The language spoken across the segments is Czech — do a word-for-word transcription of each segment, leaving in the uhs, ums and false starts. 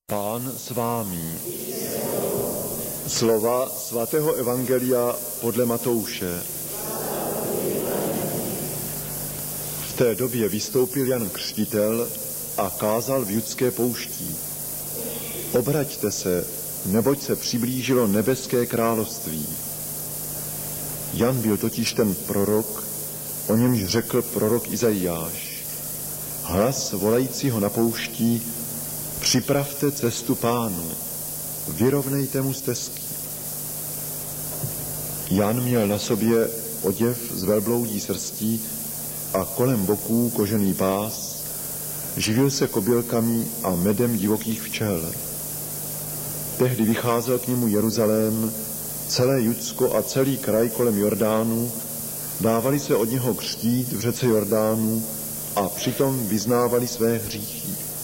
Pán s vámi. Slova svatého evangelia podle Matouše. V té době vystoupil Jan Křtitel a kázal v judské poušti: Obraťte se, neboť se přiblížilo nebeské království. Jan byl totiž ten prorok, o němž řekl prorok Izajáš: Hlas volajícího na poušti: Připravte cestu Pánu, vyrovnejte mu stezky. Jan měl na sobě oděv z velbloudí srstí a kolem boků kožený pás, živil se kobylkami a medem divokých včel. Tehdy vycházel k němu Jeruzalém, celé Judsko a celý kraj kolem Jordánu, dávali se od něho křtít v řece Jordánu a přitom vyznávali své hříchy.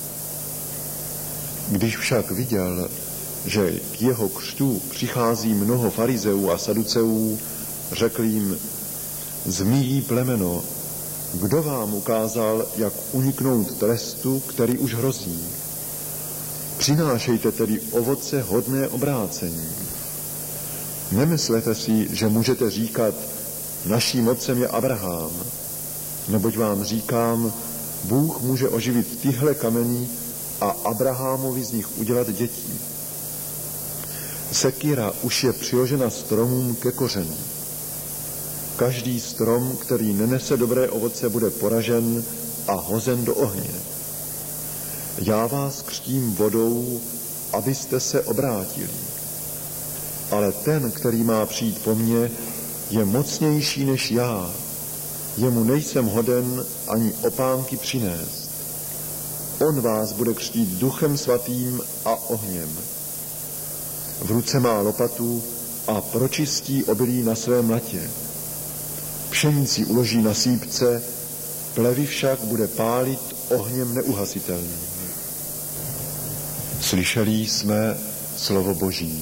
Když však viděl, že k jeho křtu přichází mnoho farizeů a saduceů, řekl jim: Zmíjí plemeno, kdo vám ukázal, jak uniknout trestu, který už hrozí? Přinášejte tedy ovoce hodné obrácení. Nemyslete si, že můžete říkat: Naším otcem je Abraham. Neboť vám říkám, Bůh může oživit tyhle kameny a Abrahamovi z nich udělat děti. Sekira už je přiložena stromům ke kořenu. Každý strom, který nenese dobré ovoce, bude poražen a hozen do ohně. Já vás křtím vodou, abyste se obrátili. Ale ten, který má přijít po mně, je mocnější než já. Jemu nejsem hoden ani opánky přinést. On vás bude křtít duchem svatým a ohněm. V ruce má lopatu a pročistí obilí na svém mlatě. Pšenici uloží na sýpce, plevy však bude pálit ohněm neuhasitelným. Slyšeli jsme slovo Boží.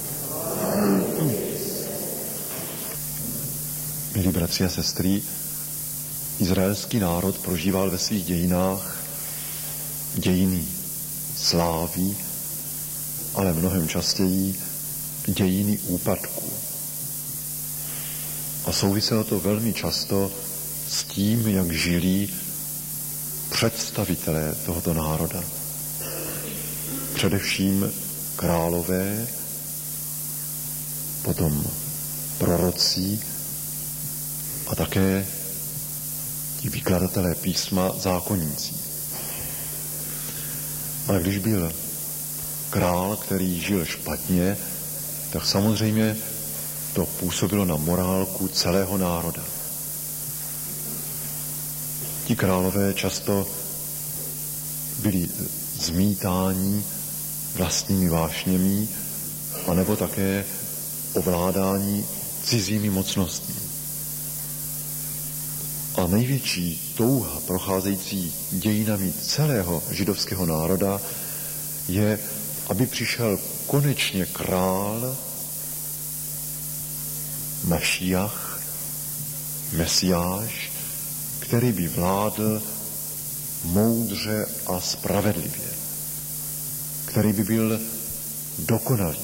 Milí bratři a sestry, izraelský národ prožíval ve svých dějinách dějiny slávy, ale mnohem častěji dějiny úpadku. A souviselo to velmi často s tím, jak žili představitelé tohoto národa. Především králové, potom proroci a také ti vykladatelé písma zákonníci. Ale když byl král, který žil špatně, tak samozřejmě to působilo na morálku celého národa. Ti králové často byli zmítáni vlastními vášněmi, anebo také ovládání cizími mocnostmi. A největší touha procházející dějinami celého židovského národa je, aby přišel konečně král, Mešiach, Mesiáš, který by vládl moudře a spravedlivě, který by byl dokonalý.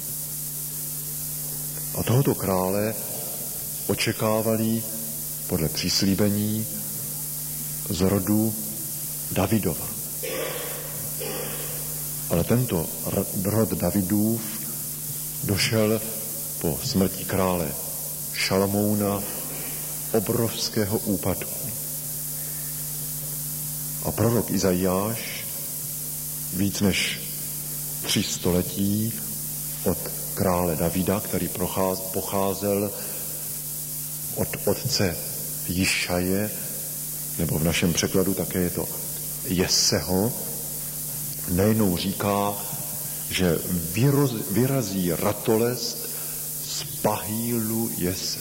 A tohoto krále očekávali podle příslíbení z rodu Davidova. Ale tento rod Davidův došel po smrti krále Šalamouna obrovského úpadku. A prorok Izajáš víc než tři století od krále Davida, který pocházel od otce Jišaje, nebo v našem překladu také je to Jeseho, nejenom říká, že vyroz, vyrazí ratolest z pahýlu Jese.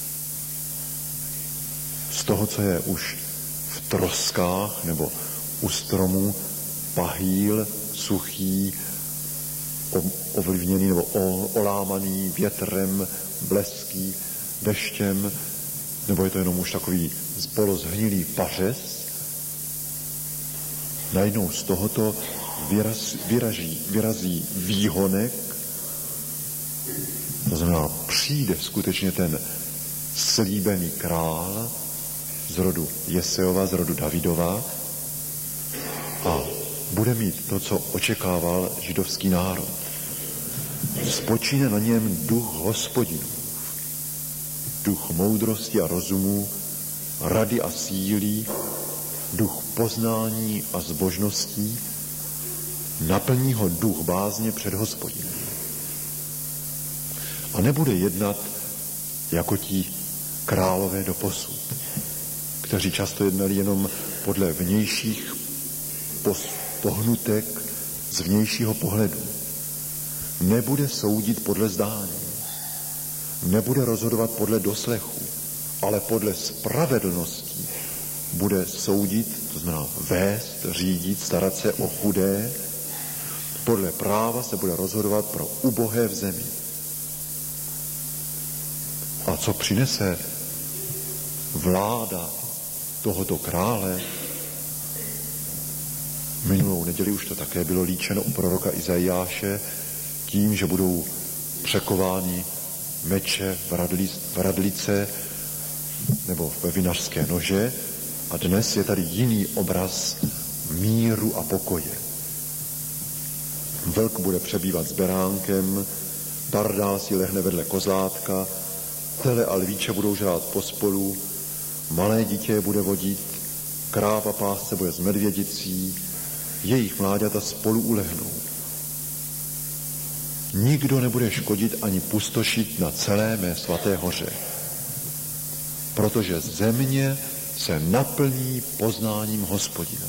Z toho, co je už v troskách nebo u stromů, pahýl suchý, ovlivněný nebo olámaný větrem, blesky, deštěm, nebo je to jenom už takový polozhnilý pařez. Najednou z tohoto vyraz, vyraží, vyrazí výhonek, to znamená, přijde skutečně ten slíbený král z rodu Jesejova, z rodu Davidova a bude mít to, co očekával židovský národ. Spočíne na něm duch Hospodinův, duch moudrosti a rozumu, rady a síly, duch poznání a zbožností, naplní ho duch bázně před Hospodinem. A nebude jednat jako ti králové doposud, kteří často jednali jenom podle vnějších pohnutek z vnějšího pohledu. Nebude soudit podle zdání, nebude rozhodovat podle doslechu, ale podle spravedlnosti bude soudit, to znamená vést, řídit, starat se o chudé, podle práva se bude rozhodovat pro ubohé v zemi. A co přinese vláda tohoto krále? Minulou neděli už to také bylo líčeno u proroka Izajáše tím, že budou překovány meče, vradlice nebo ve vinařské nože. A dnes je tady jiný obraz míru a pokoje. Vlk bude přebývat s beránkem, pardál si lehne vedle kozlátka, tele a lvíče budou žrát pospolu, malé dítě bude vodit, kráva pásce bude s medvědicí, jejich mláďata spolu ulehnou. Nikdo nebude škodit ani pustošit na celé mé svaté hoře, protože země se naplní poznáním Hospodina.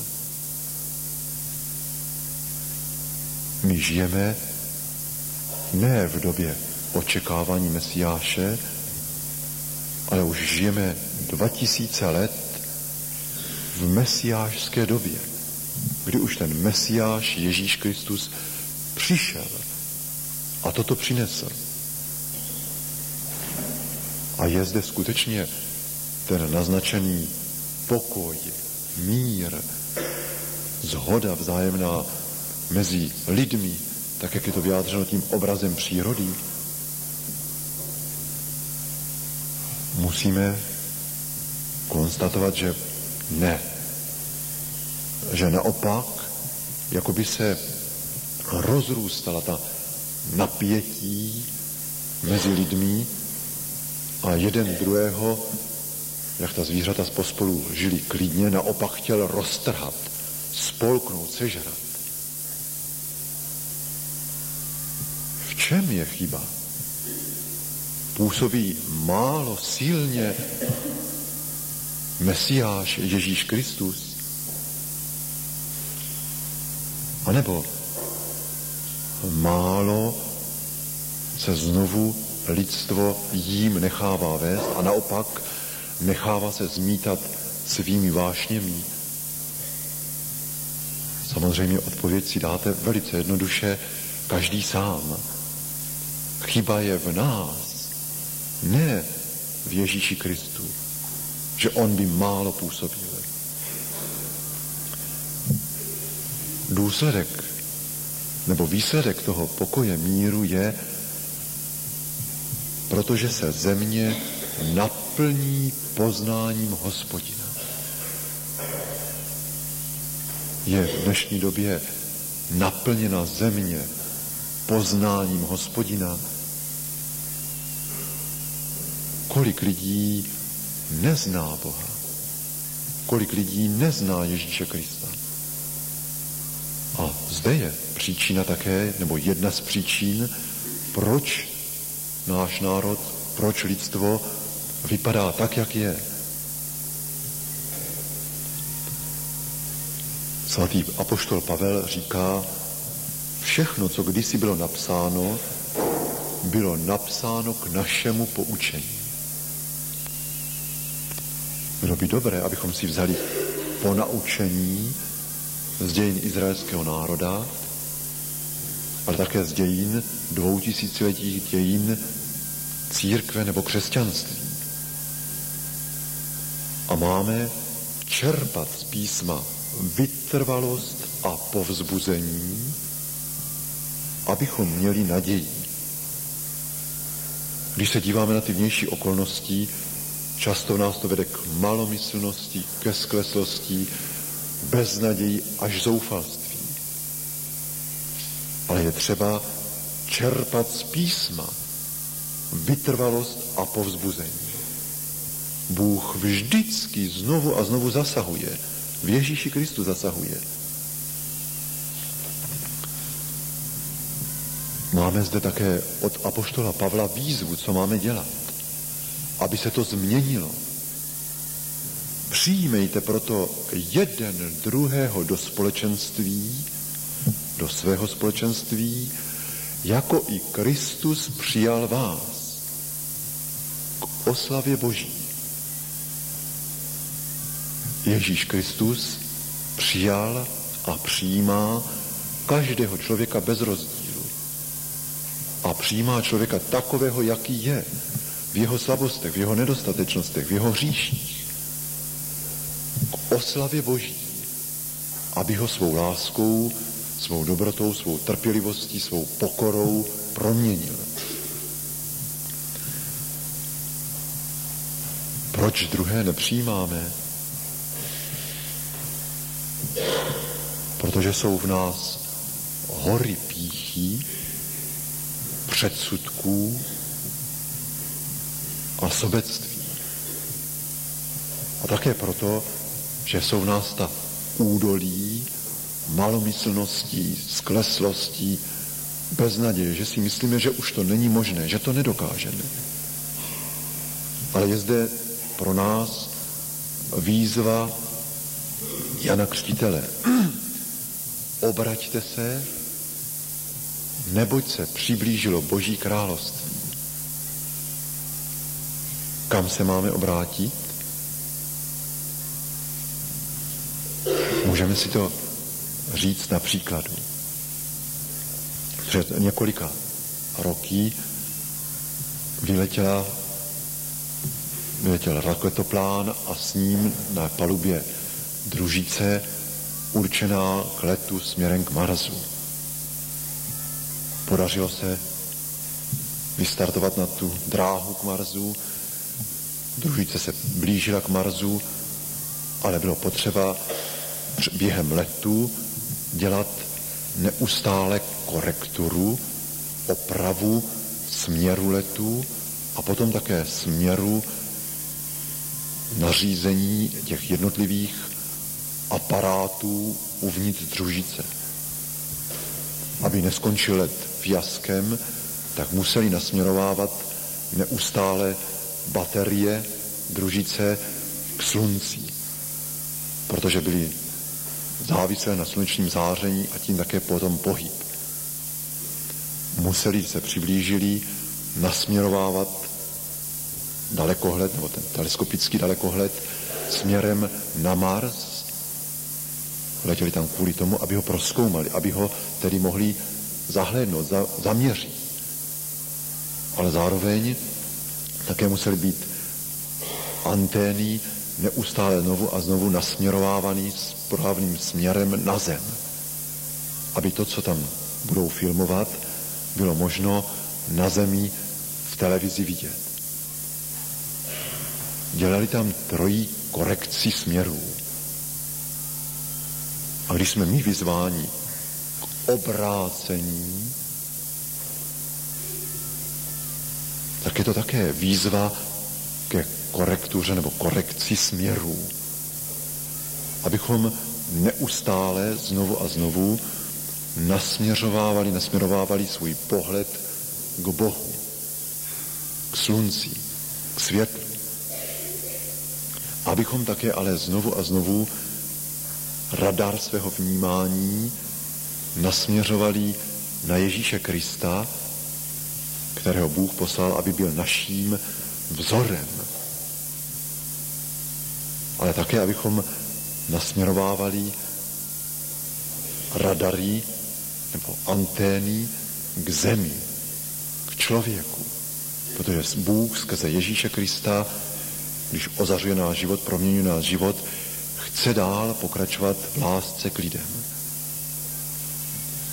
My žijeme ne v době očekávání Mesiáše, ale už žijeme dva tisíce let v mesiášské době, kdy už ten Mesiáš Ježíš Kristus přišel a toto přinesl. A je zde skutečně ten naznačený pokoj, mír, shoda vzájemná mezi lidmi, tak jak je to vyjádřeno tím obrazem přírody. Musíme konstatovat, že ne. Že naopak, jako by se rozrůstala ta napětí mezi lidmi a jeden druhého, jak ta zvířata pospolu žili klidně, naopak chtěl roztrhat, spolknout, sežrat. V čem je chyba? Působí málo silně Mesiáš Ježíš Kristus? A nebo málo se znovu lidstvo jím nechává vést a naopak nechává se zmítat svými vášněmi? Samozřejmě odpověď si dáte velice jednoduše každý sám. Chyba je v nás, ne v Ježíši Kristu, že on by málo působil. Důsledek nebo výsledek toho pokoje míru je, protože se země naplní poznáním Hospodina. Je v dnešní době naplněna země poznáním Hospodina. Kolik lidí nezná Boha? Kolik lidí nezná Ježíše Krista? A zde je příčina také, nebo jedna z příčin, proč náš národ, proč lidstvo vypadá tak, jak je. Svatý apoštol Pavel říká, všechno, co kdysi bylo napsáno, bylo napsáno k našemu poučení. Bylo by dobré, abychom si vzali ponaučení z dějin izraelského národa, ale také z dějin dvoutisíciletých dějin církve nebo křesťanství. A máme čerpat z písma vytrvalost a povzbuzení, abychom měli naději. Když se díváme na ty vnější okolnosti, často nás to vede k malomyslnosti, ke skleslosti, beznaději až zoufalství. Ale je třeba čerpat z písma vytrvalost a povzbuzení. Bůh vždycky znovu a znovu zasahuje. V Ježíši Kristu zasahuje. Máme zde také od apoštola Pavla výzvu, co máme dělat, aby se to změnilo. Přijímejte proto jeden druhého do společenství, do svého společenství, jako i Kristus přijal vás k oslavě Boží. Ježíš Kristus přijal a přijímá každého člověka bez rozdílu. A přijímá člověka takového, jaký je, v jeho slabostech, v jeho nedostatečnostech, v jeho hříších. K oslavě Boží, aby ho svou láskou, svou dobrotou, svou trpělivostí, svou pokorou proměnil. Proč druhé nepřijímáme? Protože jsou v nás hory pýchy, předsudků a sobectví. A také proto, že jsou v nás ta údolí malomyslností, skleslostí, beznaděje, že si myslíme, že už to není možné, že to nedokážeme. Ale je zde pro nás výzva Jana Křtitele. Obraťte se, neboť se přiblížilo Boží království. Kam se máme obrátit? Můžeme si to říct na příkladu. Před několika roky vyletěla, vyletěl raketoplán a s ním na palubě družice určená k letu směrem k Marsu. Podařilo se vystartovat na tu dráhu k Marsu. Družice se blížila k Marsu, ale bylo potřeba během letu dělat neustále korekturu, opravu směru letu a potom také směru nařízení těch jednotlivých aparátů uvnitř družice. Aby neskončil let fiaskem, tak museli nasměrovávat neustále baterie družice k slunci, protože byly závislé na slunečním záření a tím také potom pohyb. Museli se přiblížili nasměrovávat dalekohled, nebo ten teleskopický dalekohled směrem na Mars. Letěli tam kvůli tomu, aby ho prozkoumali, aby ho tedy mohli zahlédnout, za, zaměřit. Ale zároveň také musely být antény neustále znovu a znovu nasměrovávaný správným směrem na Zem. Aby to, co tam budou filmovat, bylo možno na Zemi v televizi vidět. Dělali tam trojí korekci směrů. A když jsme my vyzváni k obrácení, tak je to také výzva ke korektuře nebo korekci směrů. Abychom neustále znovu a znovu nasměřovávali, nasměrovávali svůj pohled k Bohu, k slunci, k světlu. Abychom také ale znovu a znovu radar svého vnímání nasměřovali na Ježíše Krista, kterého Bůh poslal, aby byl naším vzorem. Ale také, abychom nasměrovávali radary nebo antény k zemi, k člověku. Protože Bůh skrze Ježíše Krista, když ozařuje náš život, proměňuje náš život, chce dál pokračovat v lásce k lidem.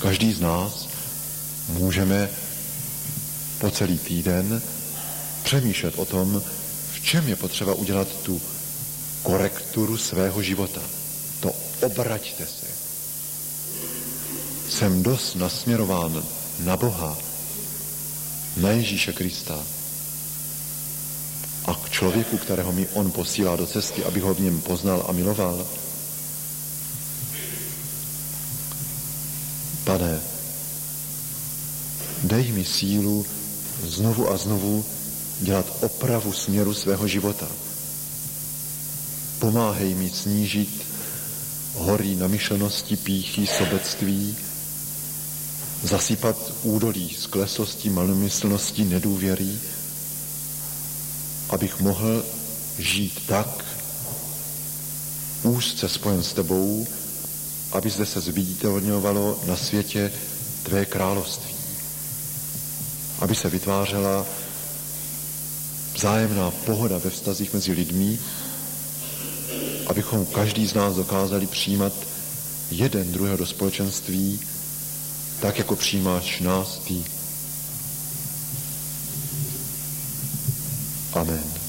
každý z nás můžeme po celý týden přemýšlet o tom, v čem je potřeba udělat tu korekturu svého života. To obraťte se. Jsem dost nasměrován na Boha, na Ježíše Krista a k člověku, kterého mi on posílá do cesty, abych ho v něm poznal a miloval. Pane, dej mi sílu znovu a znovu dělat opravu směru svého života. Pomáhej mi snížit hory namyšlenosti, pýchy, sobectví, zasypat údolí sklesosti, malomyslnosti, nedůvěry, abych mohl žít tak úzce spojen s tebou, aby zde se zviditelňovalo na světě tvé království. Aby se vytvářela vzájemná pohoda ve vztazích mezi lidmi, abychom každý z nás dokázali přijímat jeden druhého do společenství, tak jako přijímáš nás ty. Amen.